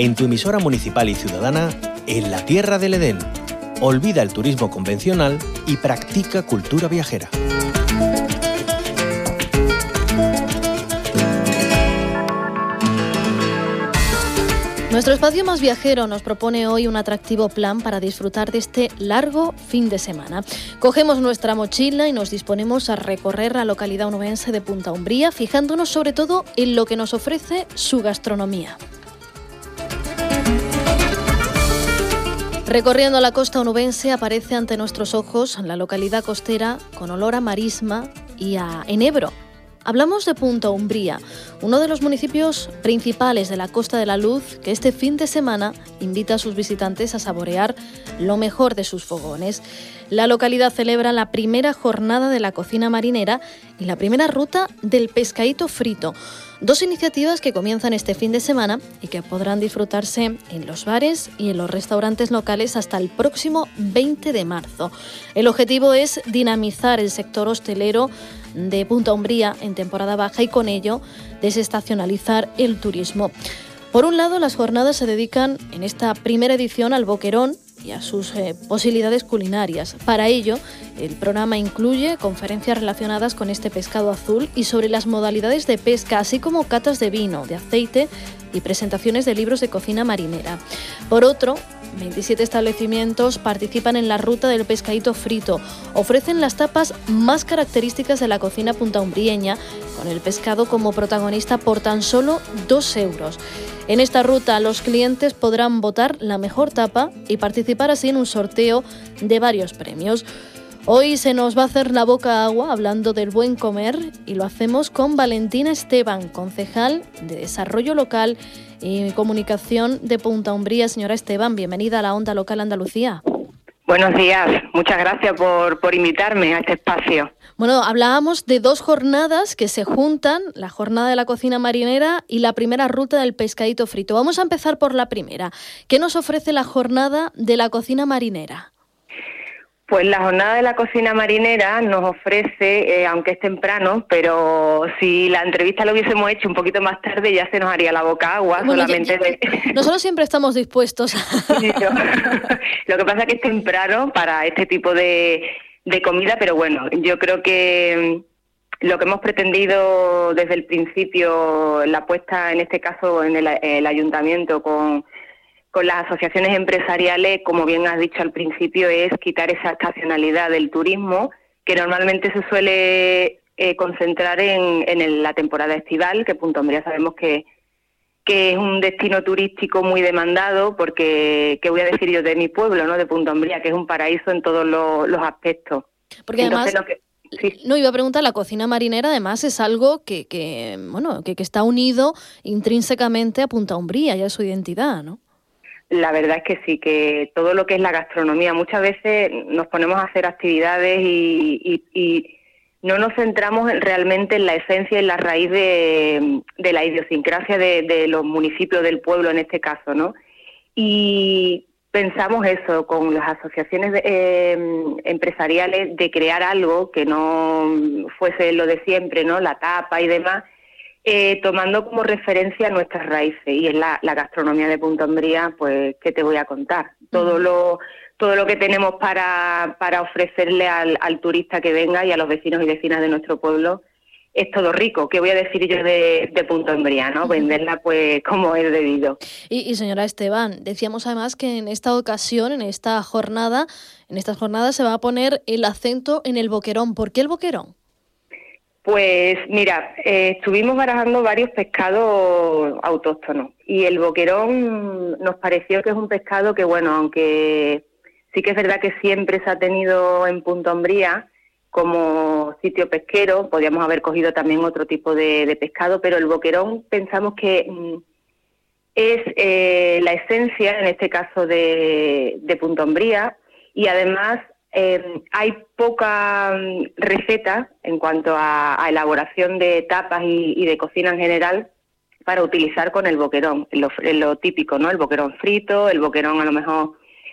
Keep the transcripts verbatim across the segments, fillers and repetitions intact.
en tu emisora municipal y ciudadana, en la Tierra del Edén. Olvida el turismo convencional y practica cultura viajera. Nuestro espacio más viajero nos propone hoy un atractivo plan para disfrutar de este largo fin de semana. Cogemos nuestra mochila y nos disponemos a recorrer la localidad onubense de Punta Umbría, fijándonos sobre todo en lo que nos ofrece su gastronomía. Recorriendo la costa onubense aparece ante nuestros ojos la localidad costera con olor a marisma y a enebro. Hablamos de Punta Umbría, uno de los municipios principales de la Costa de la Luz, que este fin de semana invita a sus visitantes a saborear lo mejor de sus fogones. La localidad celebra la primera jornada de la cocina marinera y la primera ruta del pescadito frito. Dos iniciativas que comienzan este fin de semana y que podrán disfrutarse en los bares y en los restaurantes locales hasta el próximo veinte de marzo. El objetivo es dinamizar el sector hostelero de Punta Umbría en temporada baja y con ello desestacionalizar el turismo. Por un lado, las jornadas se dedican en esta primera edición al boquerón y a sus eh, posibilidades culinarias. Para ello, el programa incluye conferencias relacionadas con este pescado azul y sobre las modalidades de pesca, así como catas de vino, de aceite y presentaciones de libros de cocina marinera. Por otro, veintisiete establecimientos participan en la ruta del pescadito frito. Ofrecen las tapas más características de la cocina puntaumbrieña, con el pescado como protagonista por tan solo dos euros. En esta ruta los clientes podrán votar la mejor tapa y participar así en un sorteo de varios premios. Hoy se nos va a hacer la boca agua hablando del buen comer y lo hacemos con Valentina Esteban, concejal de Desarrollo Local y Comunicación de Punta Umbría. Señora Esteban, bienvenida a la Onda Local Andalucía. Buenos días, muchas gracias por, por invitarme a este espacio. Bueno, hablábamos de dos jornadas que se juntan, la jornada de la cocina marinera y la primera ruta del pescadito frito. Vamos a empezar por la primera. ¿Qué nos ofrece la jornada de la cocina marinera? Pues la jornada de la cocina marinera nos ofrece, eh, aunque es temprano, pero si la entrevista lo hubiésemos hecho un poquito más tarde ya se nos haría la boca agua. Bueno, solamente ya, ya, de... Nosotros siempre estamos dispuestos. Sí, no. Lo que pasa es que es temprano para este tipo de, de comida, pero bueno, yo creo que lo que hemos pretendido desde el principio, la puesta en este caso en el, el ayuntamiento con... con las asociaciones empresariales, como bien has dicho al principio, es quitar esa estacionalidad del turismo que normalmente se suele eh, concentrar en, en el, la temporada estival, que Punta Umbría sabemos que, que es un destino turístico muy demandado, porque, ¿qué voy a decir yo de mi pueblo, no de Punta Umbría, que es un paraíso en todos los, los aspectos? Porque Entonces, además... lo que... Sí. No, iba a preguntar, la cocina marinera además es algo que, que bueno, que, que está unido intrínsecamente a Punta Umbría y a su identidad, ¿no? La verdad es que sí, que todo lo que es la gastronomía, muchas veces nos ponemos a hacer actividades y, y, y no nos centramos realmente en la esencia y en la raíz de, de la idiosincrasia de, de los municipios del pueblo en este caso, ¿no? Y pensamos eso, con las asociaciones de, eh, empresariales, de crear algo que no fuese lo de siempre, ¿no? La tapa y demás, Eh, tomando como referencia nuestras raíces, y es la, la gastronomía de Punta Umbría, pues, ¿qué te voy a contar? Todo lo todo lo que tenemos para, para ofrecerle al, al turista que venga y a los vecinos y vecinas de nuestro pueblo es todo rico. ¿Qué voy a decir yo de, de Punta Umbría, no? Venderla pues como es debido. Y, y señora Esteban, decíamos además que en esta ocasión, en esta jornada, en estas jornadas se va a poner el acento en el boquerón. ¿Por qué el boquerón? Pues mira, eh, estuvimos barajando varios pescados autóctonos y el boquerón nos pareció que es un pescado que, bueno, aunque sí que es verdad que siempre se ha tenido en Punta Umbría como sitio pesquero, podíamos haber cogido también otro tipo de, de pescado, pero el boquerón pensamos que mm, es eh, la esencia, en este caso de, de Punta Umbría, y además Eh, hay poca um, receta en cuanto a, a elaboración de tapas y, y de cocina en general para utilizar con el boquerón, lo, lo típico, ¿no? El boquerón frito, el boquerón a lo mejor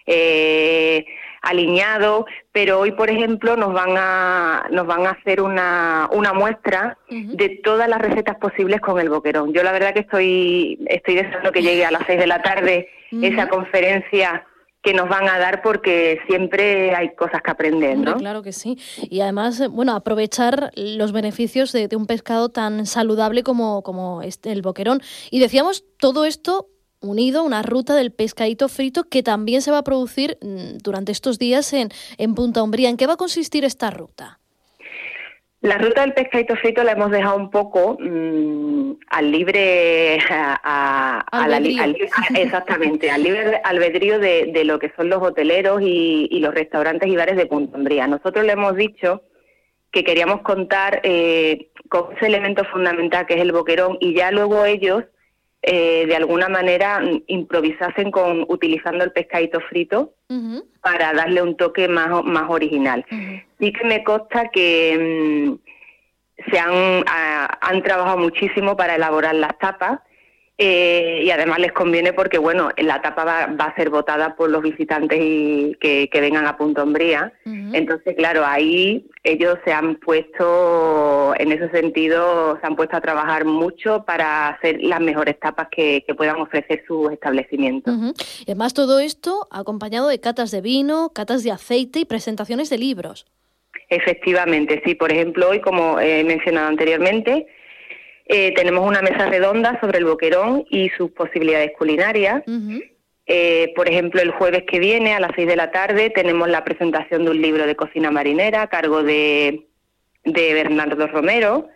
eh, aliñado, pero hoy, por ejemplo, nos van a nos van a hacer una, una muestra uh-huh. de todas las recetas posibles con el boquerón. Yo la verdad que estoy estoy deseando que llegue a las seis de la tarde uh-huh. esa conferencia que nos van a dar, porque siempre hay cosas que aprender, ¿no? Hombre, claro que sí. Y además, bueno, aprovechar los beneficios de, de un pescado tan saludable como, como este, el boquerón. Y decíamos, todo esto unido a una ruta del pescadito frito que también se va a producir durante estos días en, en Punta Umbría. ¿En qué va a consistir esta ruta? La ruta del pescadito frito la hemos dejado un poco mmm, al libre a, a, a la, al, a, exactamente al libre albedrío de, de lo que son los hoteleros y, y los restaurantes y bares de Punta Umbría. Nosotros le hemos dicho que queríamos contar eh, con ese elemento fundamental que es el boquerón, y ya luego ellos eh, de alguna manera improvisasen con utilizando el pescadito frito uh-huh. para darle un toque más, más original. Uh-huh. Sí que me consta que mmm, se han, a, han trabajado muchísimo para elaborar las tapas, eh, y además les conviene porque, bueno, la tapa va, va a ser votada por los visitantes y que, que vengan a Punta Umbría. Uh-huh. Entonces, claro, ahí ellos se han puesto, en ese sentido, se han puesto a trabajar mucho para hacer las mejores tapas que, que puedan ofrecer sus establecimientos. Uh-huh. Y además todo esto acompañado de catas de vino, catas de aceite y presentaciones de libros. Efectivamente, sí. Por ejemplo, hoy, como he mencionado anteriormente, eh, tenemos una mesa redonda sobre el boquerón y sus posibilidades culinarias. Uh-huh. Eh, por ejemplo, el jueves que viene a las seis de la tarde tenemos la presentación de un libro de cocina marinera a cargo de, de Bernardo Romero.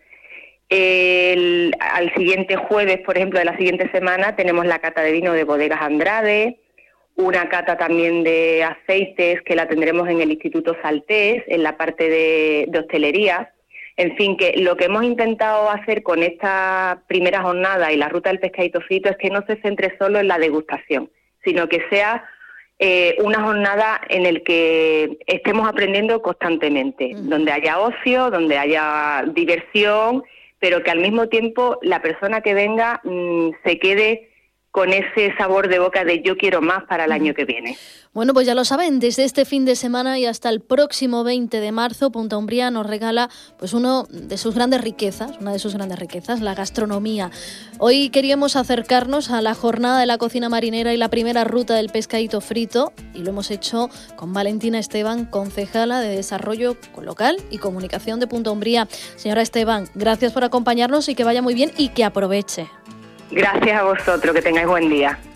El, al siguiente jueves, por ejemplo, de la siguiente semana, tenemos la cata de vino de Bodegas Andrade, una cata también de aceites que la tendremos en el Instituto Saltés, en la parte de, de hostelería. En fin, que lo que hemos intentado hacer con esta primera jornada y la ruta del pescadito frito es que no se centre solo en la degustación, sino que sea eh, una jornada en la que estemos aprendiendo constantemente, mm. donde haya ocio, donde haya diversión, pero que al mismo tiempo la persona que venga mmm, se quede con ese sabor de boca de yo quiero más para el mm. año que viene. Bueno, pues ya lo saben, desde este fin de semana y hasta el próximo veinte de marzo, Punta Umbría nos regala pues uno de sus grandes riquezas, una de sus grandes riquezas, la gastronomía. Hoy queríamos acercarnos a la jornada de la cocina marinera y la primera ruta del pescadito frito, y lo hemos hecho con Valentina Esteban, concejala de Desarrollo Local y Comunicación de Punta Umbría. Señora Esteban, gracias por acompañarnos y que vaya muy bien y que aproveche. Gracias a vosotros, que tengáis buen día.